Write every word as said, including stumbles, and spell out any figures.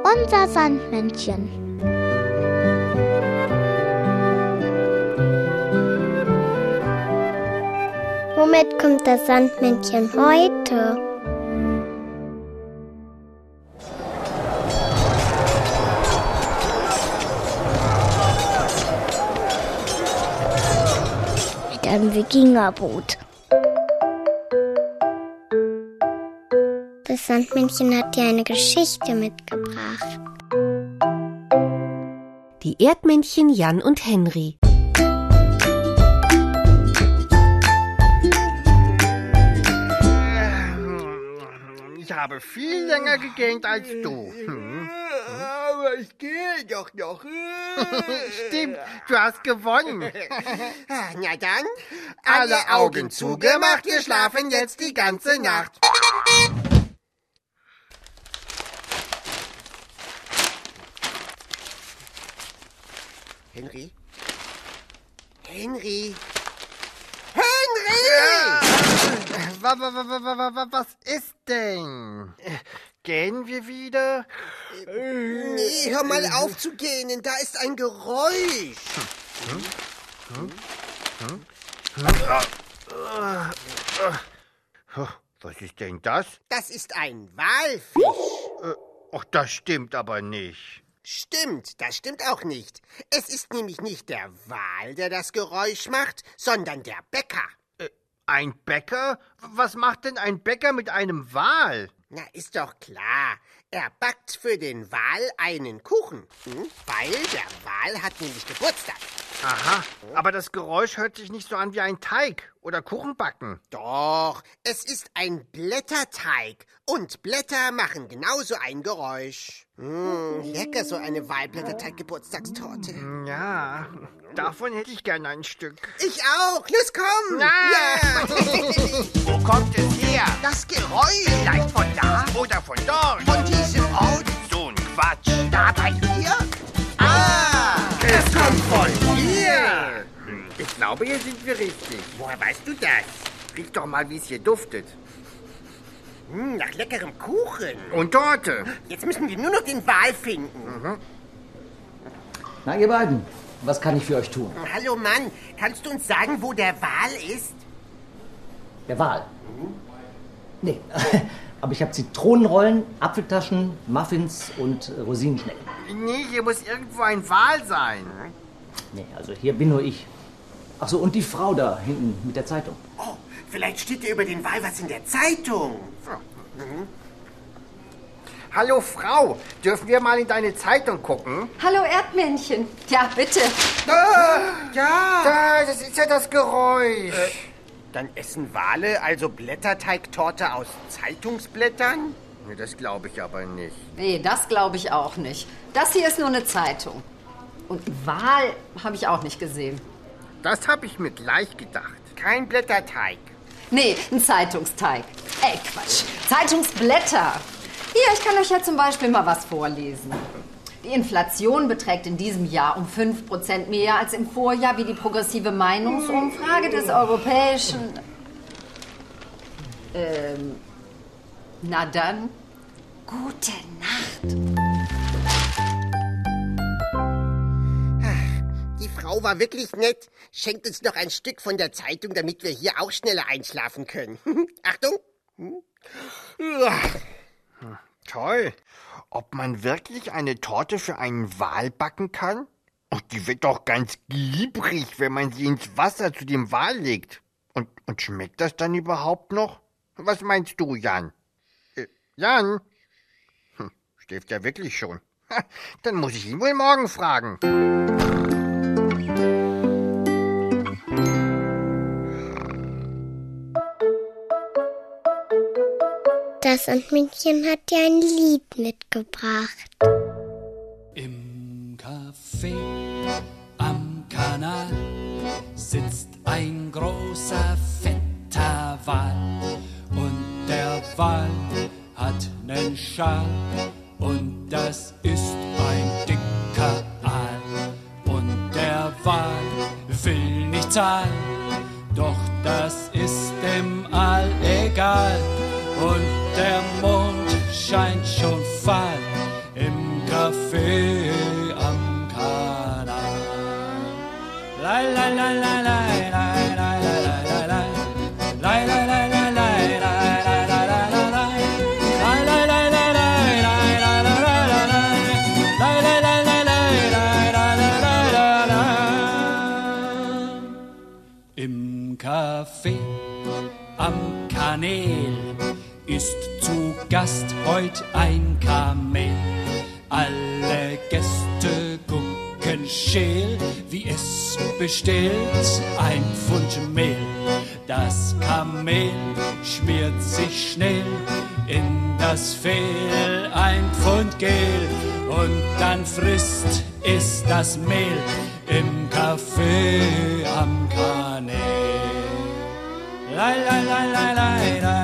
Unser Sandmännchen. Womit kommt das Sandmännchen heute? Mit einem Wikingerboot. Das Sandmännchen hat dir eine Geschichte mitgebracht. Die Erdmännchen Jan und Henry. Ich habe viel länger gegähnt als du. Hm? Aber ich gehe doch noch. Stimmt, du hast gewonnen. Na dann, Alle Augen zugemacht, wir schlafen jetzt die ganze Nacht. Henry? Henry? Henry! Was, was ist denn? Gehen wir wieder? Nee, hör mal auf zu gähnen, da ist ein Geräusch. Was ist denn das? Das ist ein Walfisch. Ach, das stimmt aber nicht. Stimmt, das stimmt auch nicht. Es ist nämlich nicht der Wal, der das Geräusch macht, sondern der Bäcker. Ein Bäcker? Was macht denn ein Bäcker mit einem Wal? Na, ist doch klar. Er backt für den Wal einen Kuchen. Hm? Weil der Wal hat nämlich Geburtstag. Aha, aber das Geräusch hört sich nicht so an wie ein Teig oder Kuchenbacken. Doch, es ist ein Blätterteig. Und Blätter machen genauso ein Geräusch. Hm, lecker, so eine Walblätterteig-Geburtstagstorte. Ja, davon hätte ich gerne ein Stück. Ich auch. Los, komm. Nein. Ja. Wo kommt es her? Das Geräusch. Vielleicht von da oder von dort? Von diesem Ort. So ein Quatsch. Da bei hier? Ah, Es kommt von hier! Ich glaube, hier sind wir richtig. woher weißt du das? Riech doch mal, wie es hier duftet. Hm, nach leckerem Kuchen. Und Torte. Jetzt müssen wir nur noch den Wal finden. Na, ihr beiden, was kann ich für euch tun? Hallo Mann, kannst du uns sagen, wo der Wal ist? Der Wal? Nee, aber ich habe Zitronenrollen, Apfeltaschen, Muffins und äh, Rosinenschnecken. Nee, hier muss irgendwo ein Wal sein. Nee, also hier bin nur ich. Ach so, und die Frau da hinten mit der Zeitung. Oh, vielleicht steht ja über den Wal was in der Zeitung. Hallo Frau, dürfen wir mal in deine Zeitung gucken? Hallo Erdmännchen. Ja, bitte. Ja. Da, das ist ja das Geräusch. Dann essen Wale also Blätterteigtorte aus Zeitungsblättern? Nee, das glaube ich aber nicht. Nee, das glaube ich auch nicht. Das hier ist nur eine Zeitung. Und einen Wal habe ich auch nicht gesehen. Das habe ich mir gleich gedacht. Kein Blätterteig. Nee, ein Zeitungsteig. Ey, Quatsch. Zeitungsblätter. Hier, ich kann euch ja zum Beispiel mal was vorlesen. Die Inflation beträgt in diesem Jahr um fünf Prozent mehr als im Vorjahr, wie die progressive Meinungsumfrage des europäischen... Ähm... Na dann, gute Nacht. Die Frau war wirklich nett. Schenkt uns noch ein Stück von der Zeitung, damit wir hier auch schneller einschlafen können. Achtung. Toll. Ob man wirklich eine Torte für einen Wal backen kann? Und die wird doch ganz glibberig, wenn man sie ins Wasser zu dem Wal legt. Und, und schmeckt das dann überhaupt noch? Was meinst du, Jan? Äh, Jan? Hm, schläft ja wirklich schon. Ha, dann muss ich ihn wohl morgen fragen. Das Sandmännchen hat dir ein Lied mitgebracht. Im Café am Kanal sitzt ein großer, fetter Wal. Und der Wal hat nen Schal. Und das ist ein dicker Aal. Und der Wal will nicht zahlen. Doch das ist dem Aal egal. Und der Mond scheint schon fahl im Café am Kanal. La la la la la la la la la la la la la la la im Café am Kanal ist zu Gast heut ein Kamel. Alle Gäste gucken scheel, wie es bestellt ein Pfund Mehl. Das Kamel schmiert sich schnell in das Fehl ein Pfund Gel und dann frisst es das Mehl im Café am Kanal. La la la la la la.